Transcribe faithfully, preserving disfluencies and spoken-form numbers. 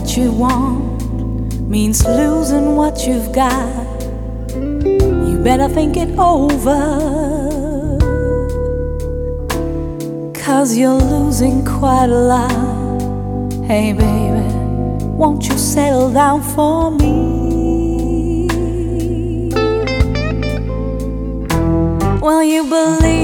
what you want means losing what you've got. You better think it over, 'cause you're losing quite a lot. Hey baby, won't you settle down for me? Well, you believe